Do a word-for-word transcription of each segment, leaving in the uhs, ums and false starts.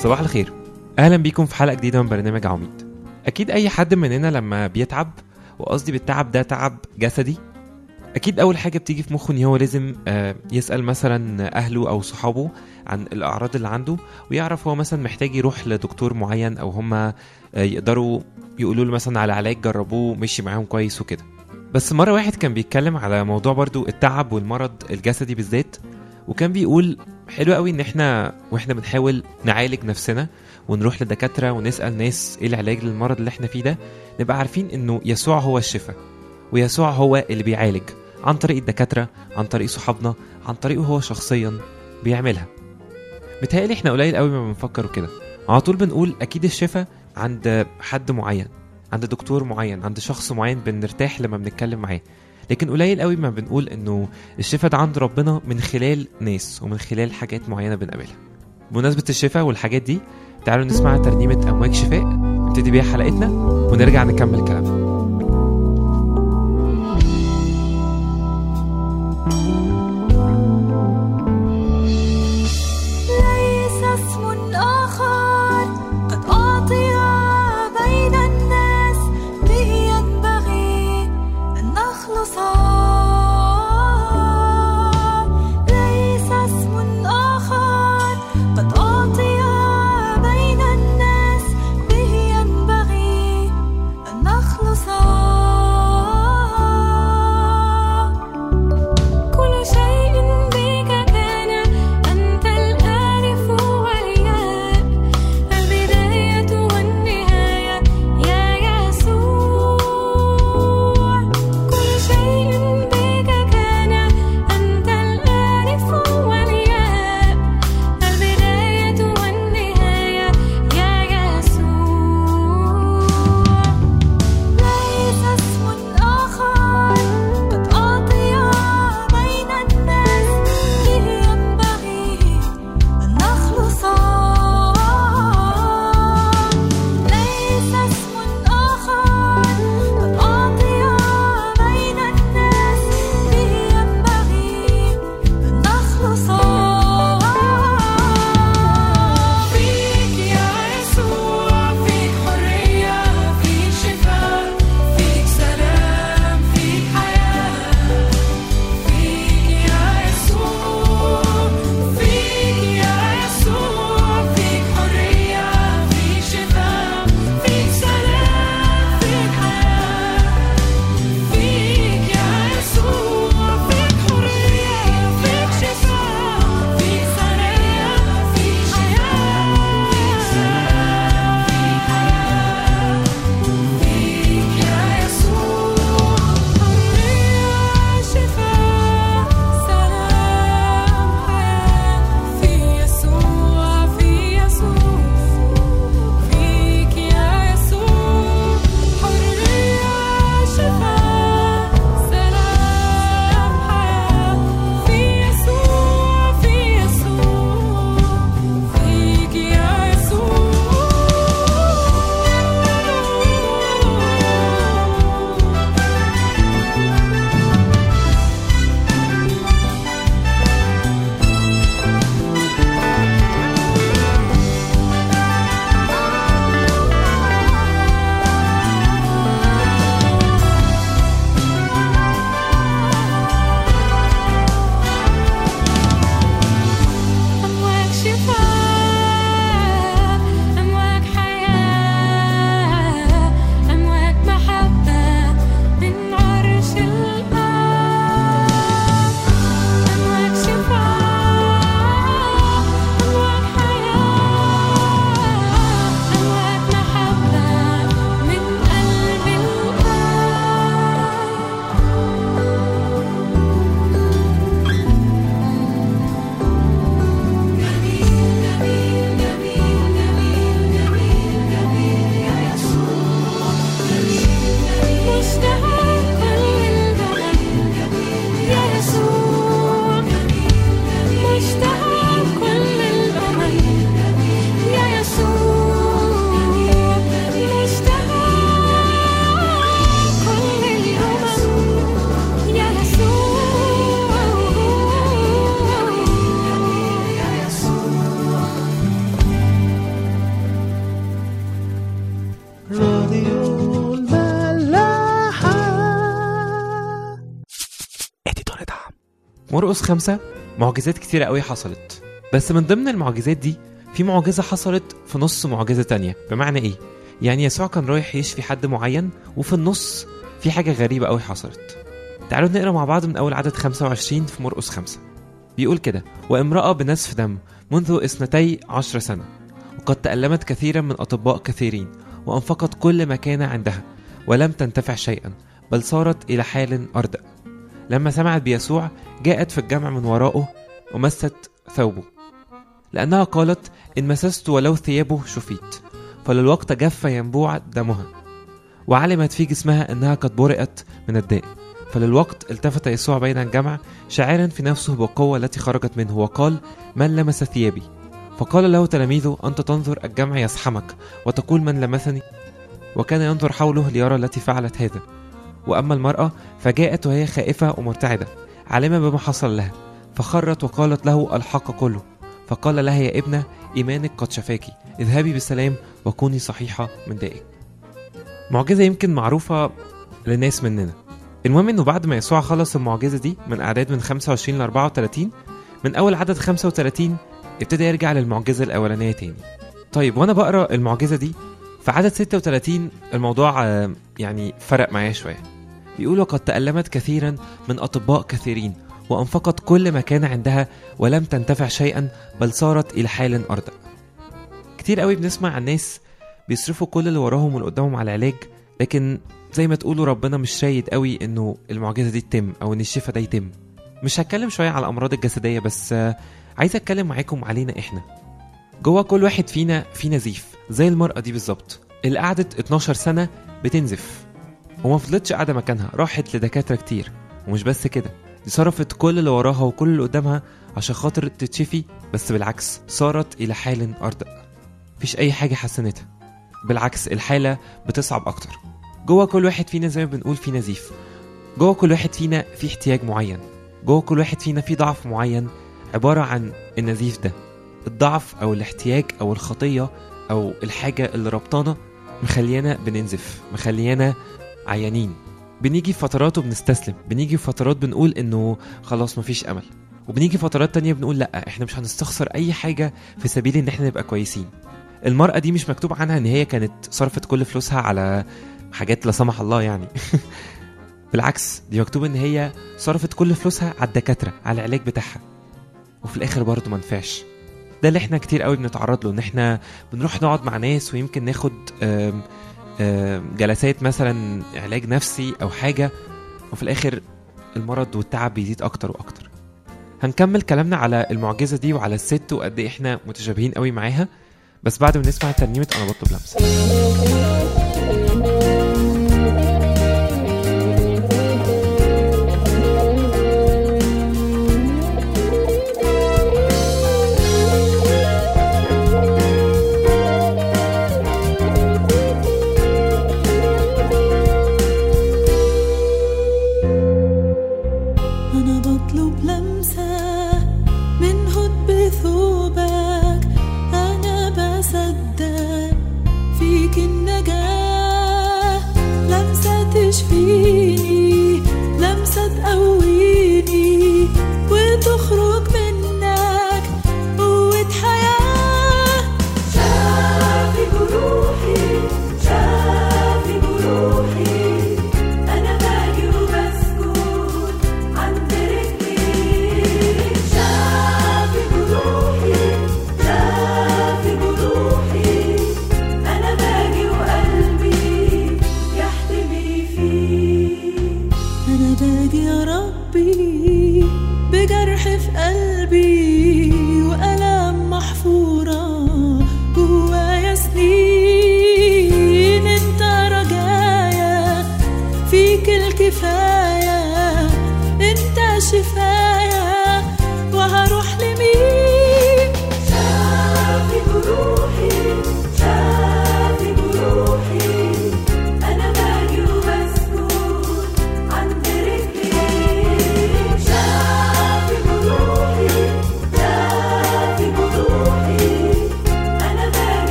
صباح الخير، اهلا بيكم في حلقه جديده من برنامج عميد. اكيد اي حد مننا لما بيتعب، وقصدي بالتعب ده تعب جسدي، اكيد اول حاجه بتيجي في مخه ان هو لازم يسال مثلا اهله او صحابه عن الاعراض اللي عنده، ويعرف هو مثلا محتاج يروح لدكتور معين، او هم يقدروا يقولوا له مثلا على علاج جربوه مشي معاهم كويس وكده. بس مره واحد كان بيتكلم على موضوع برضو التعب والمرض الجسدي بالذات، وكان بيقول حلو قوي ان احنا واحنا بنحاول نعالج نفسنا ونروح لدكاتره ونسال ناس ايه العلاج للمرض اللي احنا فيه ده، نبقى عارفين انه يسوع هو الشفاء، ويسوع هو اللي بيعالج عن طريق الدكاتره، عن طريق صحابنا، عن طريقه هو شخصيا بيعملها. متهيألي احنا قليل قوي ما بنفكر كده، على طول بنقول اكيد الشفاء عند حد معين، عند دكتور معين، عند شخص معين بنرتاح لما بنتكلم معاه. لكن قليل قوي ما بنقول انه الشفاء ده عند ربنا من خلال ناس ومن خلال حاجات معينه بنقابلها. بمناسبه الشفاء والحاجات دي، تعالوا نسمع ترنيمه امواج شفاء نبتدي بيها حلقتنا ونرجع نكمل كلامنا. شيء مرقس خمسة معجزات كتيرة قوي حصلت، بس من ضمن المعجزات دي في معجزة حصلت في نص معجزة تانية. بمعنى ايه؟ يعني يسوع كان رايح يشفي حد معين، وفي النص في حاجة غريبة قوي حصلت. تعالوا نقرأ مع بعض من أول عدد خمسة وعشرين في مرقس خمسة. بيقول كده: وامرأة بنزف دم منذ اثنتي عشر سنة، وقد تألمت كثيرا من أطباء كثيرين، وأنفقت كل ما كان عندها ولم تنتفع شيئا، بل صارت إلى حال أردأ. لما سمعت بيسوع جاءت في الجمع من وراءه ومست ثوبه، لأنها قالت: إن مسست ولو ثيابه شفيت. فللوقت جف ينبوع دمها، وعلمت في جسمها أنها قد برئت من الداء. فللوقت التفت يسوع بين الجمع شاعرا في نفسه بالقوة التي خرجت منه، وقال: من لمس ثيابي؟ فقال له تلاميذه: أنت تنظر الجمع يزحمك وتقول من لمسني؟ وكان ينظر حوله ليرى التي فعلت هذا. وأما المرأة فجاءت وهي خائفة ومرتعدة، عالمة بما حصل لها، فخرت وقالت له الحق كله. فقال لها: يا ابنة، إيمانك قد شفاكِ، اذهبي بسلام وكوني صحيحة من دائك. معجزة يمكن معروفة لناس مننا. المهم انه بعد ما يسوع خلص المعجزة دي من أعداد من خمسة وعشرين ل أربعة وثلاثين، من أول عدد خمسة وثلاثين ابتدى يرجع للمعجزة الأولانية تاني. طيب وأنا بقرأ المعجزة دي في عدد ستة وثلاثين الموضوع يعني فرق معايا شوية. بيقول: وقد تألمت كثيرا من أطباء كثيرين، وأنفقت كل ما كان عندها ولم تنتفع شيئا، بل صارت إلى حال أردأ. كتير قوي بنسمع عن ناس بيصرفوا كل اللي وراهم واللي قدامهم على العلاج، لكن زي ما تقولوا ربنا مش رايد قوي انه المعجزة دي تتم او ان الشفاء ده يتم. مش هتكلم شوية على الأمراض الجسدية، بس عايز اتكلم معاكم علينا احنا. جوا كل واحد فينا في نزيف، زي المرأة دي بالظبط اللي قعدت اتناشر سنة بتنزف وما فضلتش قاعدة مكانها، راحت لدكاترة كتير. ومش بس كده، دي صرفت كل اللي وراها وكل اللي قدامها عشان خاطر تتشفي، بس بالعكس صارت إلى حال أردأ. مفيش أي حاجة حسنتها، بالعكس الحالة بتصعب أكتر. جوا كل واحد فينا زي ما بنقول في نزيف، جوا كل واحد فينا في احتياج معين، جوا كل واحد فينا في ضعف معين عبارة عن النزيف ده. الضعف أو الاحتياج أو الخطية أو الحاجة اللي ربطانا مخليانا بننزف، مخليانا عيانين. بنيجي في فترات وبنستسلم، بنيجي في فترات بنقول إنه خلاص مفيش أمل، وبنيجي فترات تانية بنقول لأ، إحنا مش هنستخسر أي حاجة في سبيل إن إحنا نبقى كويسين. المرأة دي مش مكتوب عنها إن هي كانت صرفت كل فلوسها على حاجات لا سمح الله يعني بالعكس، دي مكتوب إن هي صرفت كل فلوسها على الدكاترة، على العلاج بتاعها، وفي الآخر برضو منفعش. ده اللي إحنا كتير قوي بنتعرض له، إن إحنا بنروح نقعد مع ناس ويمكن ناخد آم آم جلسات مثلا علاج نفسي أو حاجة، وفي الآخر المرض والتعب بيزيد أكتر وأكتر. هنكمل كلامنا على المعجزة دي وعلى الست وقد إيه إحنا متشابهين قوي معاها، بس بعد ما نسمع ترنيمة أنا بطلب لمسة.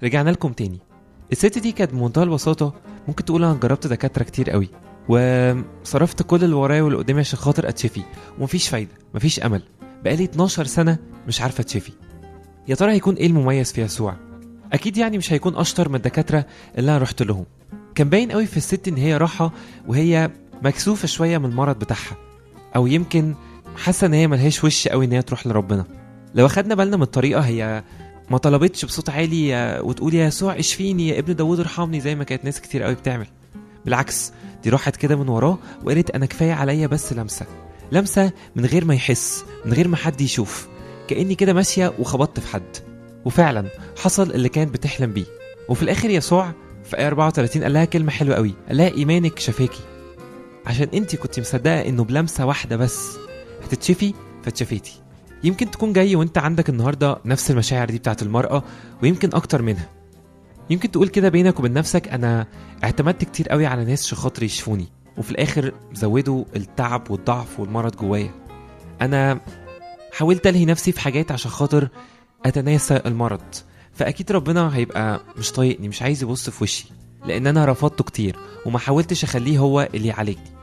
رجعنا لكم تاني. الست دي كانت بمنتهى البساطة ممكن تقول أنا جربت دكاترة كتير قوي وصرفت كل اللي ورايا واللي قدامي عشان خاطر أتشفي ومفيش فايدة، مفيش أمل، بقالي اتناشر سنة مش عارفة أتشفي. يا ترى هيكون إيه المميز في يسوع؟ أكيد يعني مش هيكون أشطر من الدكاترة اللي أنا رحت لهم. كان باين قوي في الست إن هي راحة وهي مكسوفة شوية من المرض بتاعها، أو يمكن حاسة إن هي ملهاش وش قوي إن هي تروح لربنا. لو أخدنا بالنا من الطريقة، هي ما طلبتش بصوت عالي وتقول يا يسوع اشفيني يا ابن داود ارحمني زي ما كانت ناس كتير قوي بتعمل. بالعكس، دي راحت كده من وراه وقالت انا كفايه عليا بس لمسه لمسه من غير ما يحس، من غير ما حد يشوف، كاني كده ماشيه وخبطت في حد. وفعلا حصل اللي كانت بتحلم بيه. وفي الاخر يسوع في آية أربعة وثلاثين قال لها كلمه حلوه قوي، قال لها ايمانك شفاكي. عشان انت كنت مصدقه انه بلمسه واحده بس هتتشفي فاتشفيتي. يمكن تكون جاي وانت عندك النهارده نفس المشاعر دي بتاعت المرأة ويمكن اكتر منها. يمكن تقول كده بينك وبين نفسك انا اعتمدت كتير قوي على ناس عشان خاطر يشفوني، وفي الاخر زودوا التعب والضعف والمرض جوايا. انا حاولت الهي نفسي في حاجات عشان خاطر اتناسى المرض، فاكيد ربنا هيبقى مش طايقني، مش عايز يبص في وشي، لان انا رفضته كتير وما حاولتش اخليه هو اللي يعالجني.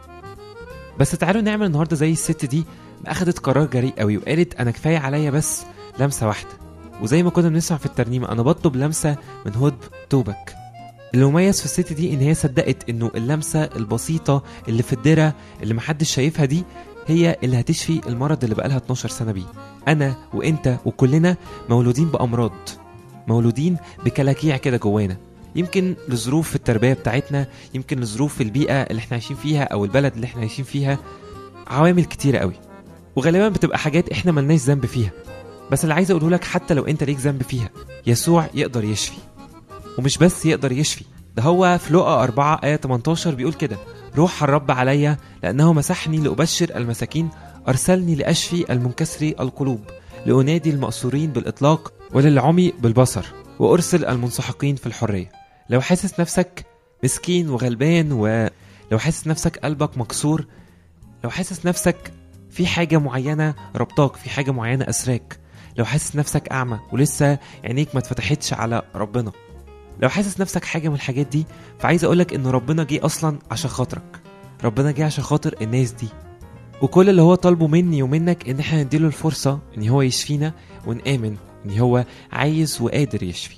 بس تعالوا نعمل النهارده زي الست دي ما اخدت قرار جريء قوي وقالت انا كفايه عليا بس لمسه واحده. وزي ما كنا بنسمع في الترنيمه، انا بطلب لمسه من هدب توبك. اللي مميز في الست دي ان هي صدقت انه اللمسه البسيطه اللي في الدره اللي محدش شايفها دي هي اللي هتشفي المرض اللي بقالها اتناشر سنه بيه. انا وانت وكلنا مولودين بامراض، مولودين بكلاكيع كده جوانا، يمكن لظروف في التربيه بتاعتنا، يمكن لظروف في البيئه اللي احنا عايشين فيها او البلد اللي احنا عايشين فيها، عوامل كتيره قوي، وغالبا بتبقى حاجات احنا ملناش ذنب فيها. بس اللي عايز اقوله لك، حتى لو انت ليك ذنب فيها، يسوع يقدر يشفي. ومش بس يقدر يشفي، ده هو في لوقا أربعة آية تمنتاشر بيقول كده، روح الرب عليا لأنه مسحني لأبشر المساكين، أرسلني لأشفي المنكسري القلوب، لأنادي المأسورين بالإطلاق وللعمي بالبصر، وأرسل المنسحقين في الحرية. لو حاسس نفسك مسكين وغلبان، ولو حاسس نفسك قلبك مكسور، لو حاسس نفسك في حاجة معينة ربطاك، في حاجة معينة أسراك، لو حاسس نفسك أعمى ولسه عينيك ما اتفتحتش على ربنا، لو حاسس نفسك حاجة من الحاجات دي، فعايز أقولك إن ربنا جه أصلا عشان خاطرك. ربنا جه عشان خاطر الناس دي، وكل اللي هو طالبه مني ومنك إن احنا نديله الفرصة إن هو يشفينا، ونآمن إن هو عايز وقادر يشفي.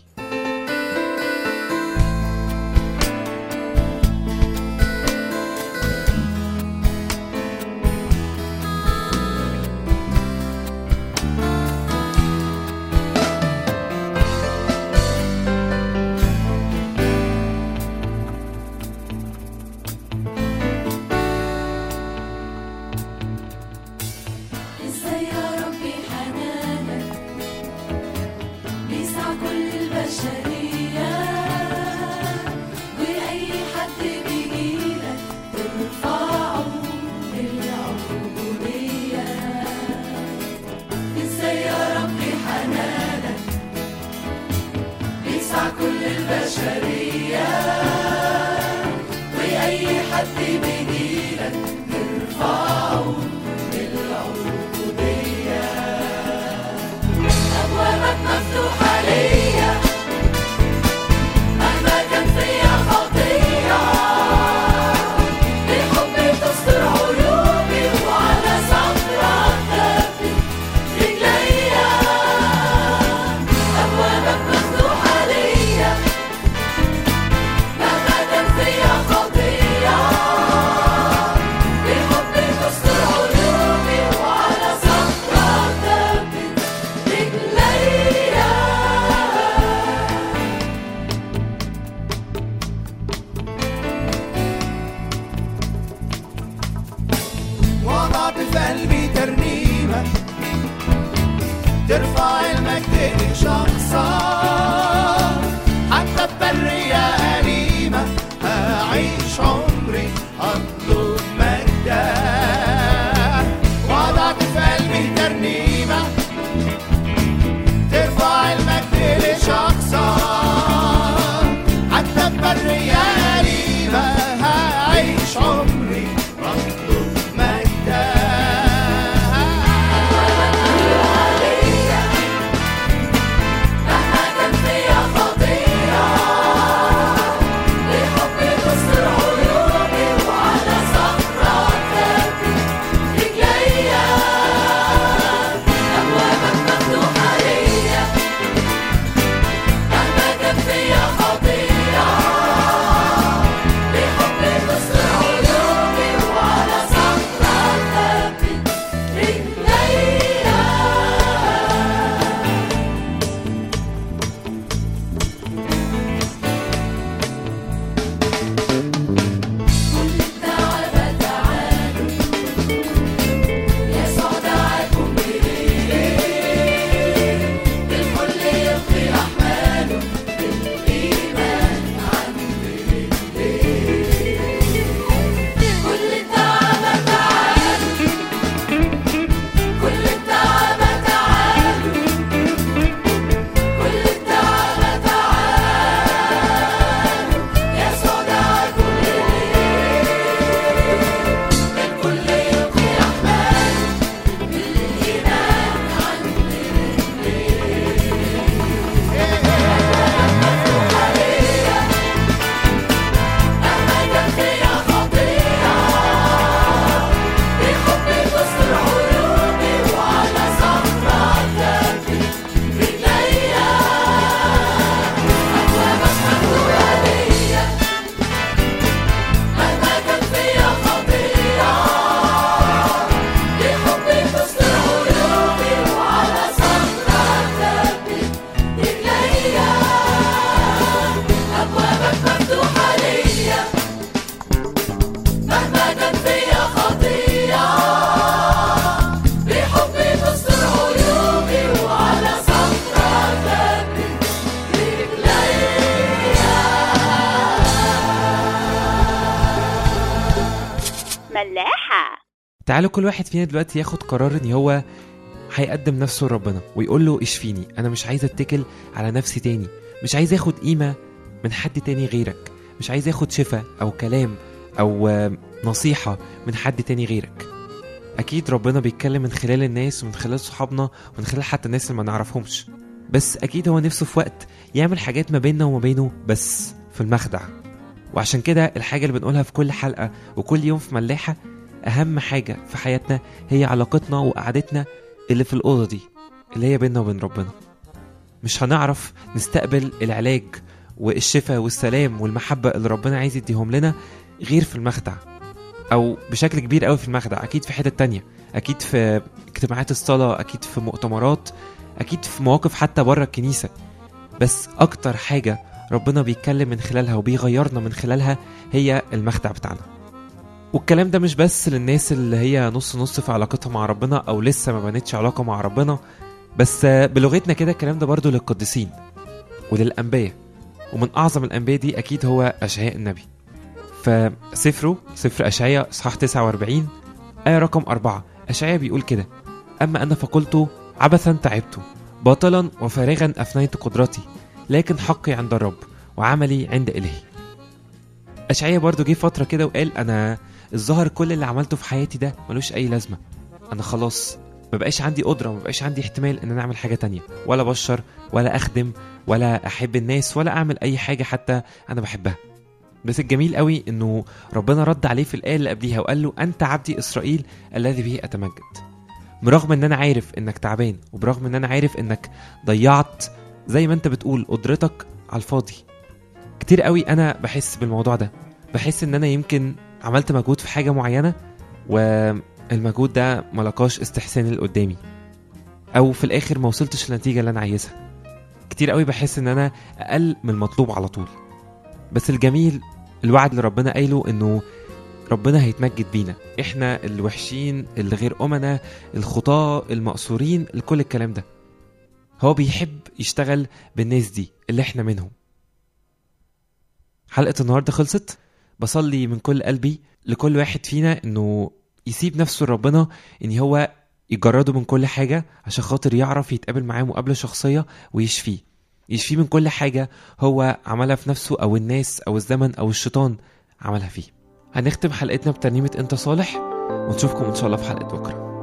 Yeah. ملاحة. تعالوا كل واحد فينا دلوقتي ياخد قرار ان هو هيقدم نفسه لربنا ويقول له اشفيني، انا مش عايز اتكل على نفسي تاني، مش عايز اخد قيمة من حد تاني غيرك، مش عايز اخد شفاء او كلام او نصيحة من حد تاني غيرك. اكيد ربنا بيتكلم من خلال الناس ومن خلال صحابنا ومن خلال حتى الناس اللي ما نعرفهمش، بس اكيد هو نفسه في وقت يعمل حاجات ما بيننا وما بينه بس في المخدع. وعشان كده الحاجة اللي بنقولها في كل حلقة وكل يوم في ملاحة، اهم حاجة في حياتنا هي علاقتنا وقعدتنا اللي في الأوضة دي اللي هي بيننا وبين ربنا. مش هنعرف نستقبل العلاج والشفاء والسلام والمحبة اللي ربنا عايز يديهم لنا غير في المخدع، او بشكل كبير قوي في المخدع. اكيد في حتة تانية، اكيد في اجتماعات الصلاة، اكيد في مؤتمرات، اكيد في مواقف حتى بره الكنيسة، بس اكتر حاجة ربنا بيتكلم من خلالها وبيغيرنا من خلالها هي المخدع بتاعنا. والكلام ده مش بس للناس اللي هي نص نص في علاقتها مع ربنا او لسه ما بنتش علاقة مع ربنا، بس بلغتنا كده الكلام ده برضو للقديسين وللأنبياء. ومن اعظم الأنبياء دي اكيد هو أشعياء النبي. فسفره سفر أشعياء اصحاح تسعة وأربعين آية رقم أربعة، أشعياء بيقول كده: أما أنا فقلت عبثا تعبت، باطلا وفارغا أفنيت قدرتي، لكن حقي عند الرب وعملي عند إلهي. أشعياء برضو جه فترة كده وقال: أنا الظاهر كل اللي عملته في حياتي ده ملوش أي لازمة، أنا خلاص مبقاش عندي قدرة، مبقاش عندي احتمال إن أنا أعمل حاجة تانية، ولا بشر ولا أخدم ولا أحب الناس ولا أعمل أي حاجة حتى أنا بحبها. بس الجميل قوي إنه ربنا رد عليه في الآية اللي قبليها وقال له: أنت عبدي إسرائيل الذي به أتمجد. برغم إن أنا عارف إنك تعبان، وبرغم إن أنا عارف إنك ضيعت زي ما أنت بتقول قدرتك على الفاضي. كتير قوي أنا بحس بالموضوع ده، بحس إن أنا يمكن عملت مجهود في حاجة معينة والمجهود ده ملقاش استحسان اللي قدامي، أو في الآخر ما وصلتش للنتيجة اللي أنا عايزها. كتير قوي بحس إن أنا أقل من المطلوب على طول. بس الجميل الوعد اللي ربنا قايله إنه ربنا هيتمجد بينا، إحنا الوحشين اللي غير أمنا، الخطاة المقصورين، لكل الكلام ده هو بيحب يشتغل بالناس دي اللي إحنا منهم. حلقة النهاردة خلصت. بصلي من كل قلبي لكل واحد فينا إنه يسيب نفسه لربنا، إن هو يجرده من كل حاجة عشان خاطر يعرف يتقابل معاه مقابلة شخصية ويشفيه، يشفيه من كل حاجة هو عملها في نفسه أو الناس أو الزمن أو الشيطان عملها فيه. هنختم حلقتنا بترنيمة أنت صالح، ونشوفكم إن شاء الله في حلقة بكرة.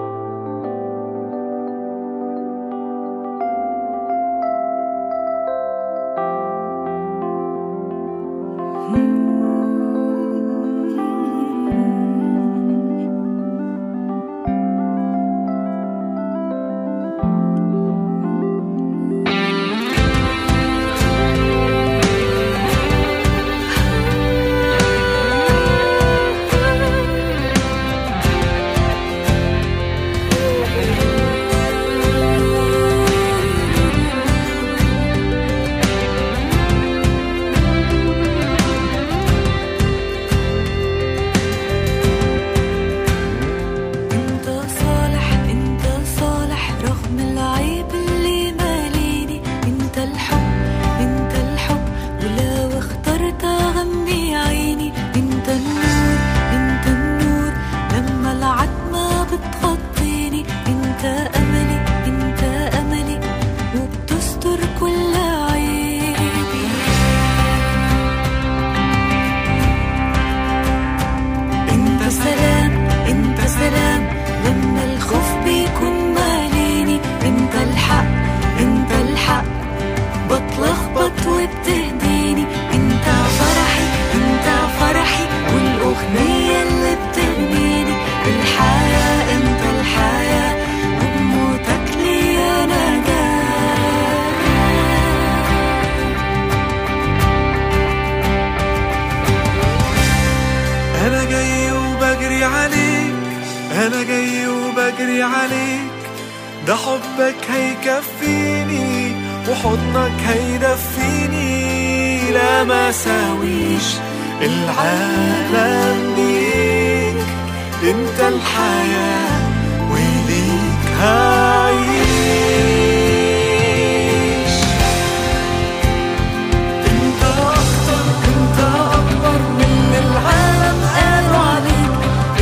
أنا جاي وبجري عليك، ده حبك هيكفيني وحضنك هيدفيني، لا ما ساويش العالم بيك، انت الحياة وليك هعيش. انت أكتر، انت أكبر من العالم قالوا عليك،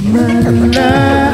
ملاك